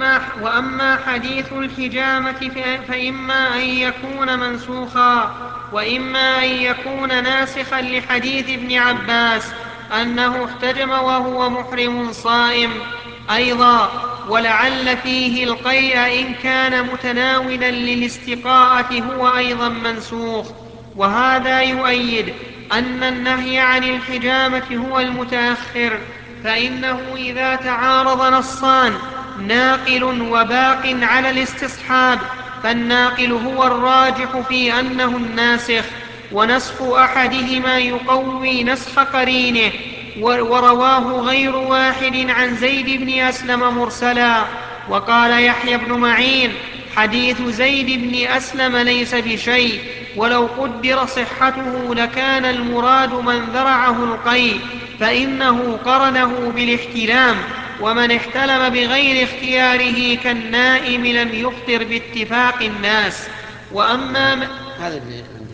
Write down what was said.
وأما حديث الحجامة فإما أن يكون منسوخا وإما أن يكون ناسخا لحديث ابن عباس أنه احتجم وهو محرم صائم أيضا، ولعل فيه القيء إن كان متناولا للاستقاءة هو أيضا منسوخ. وهذا يؤيد أن النهي عن الحجامة هو المتأخر، فإنه إذا تعارض نصان ناقل وباق على الاستصحاب فالناقل هو الراجح في أنه الناسخ، ونسخ أحدهما يقوي نسخ قرينه. ورواه غير واحد عن زيد بن أسلم مرسلا. وقال يحيى بن معين حديث زيد بن أسلم ليس بشيء، ولو قدر صحته لكان المراد من ذرعه القيء، فإنه قرنه بالاحتلام، ومن احتلم بغير اختياره كالنائم لم يفطر باتفاق الناس. وأما هذا اللي